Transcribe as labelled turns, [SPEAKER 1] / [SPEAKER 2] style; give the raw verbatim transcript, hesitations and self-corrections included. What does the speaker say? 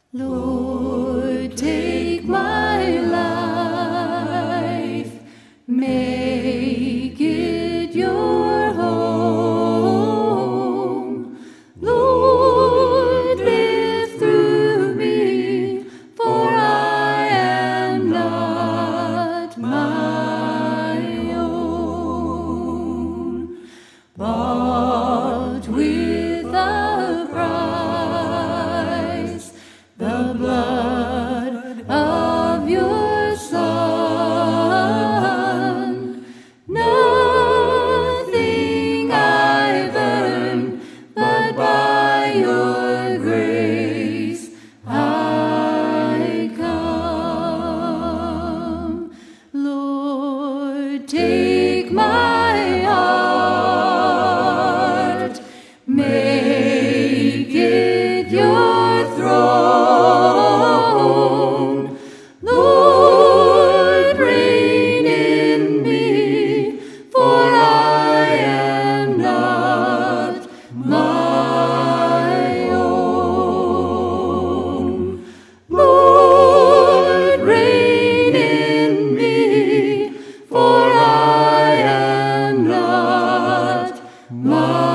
[SPEAKER 1] Lord, take my life, make it your home. Lord, live through me, for I am not my own, bought with a price, the blood of your Son. Nothing I've earned, but by your grace I come. Lord, take my heart, make it your throne. Lord, reign in me, for I am not my own. Lord, reign in me, for I am not my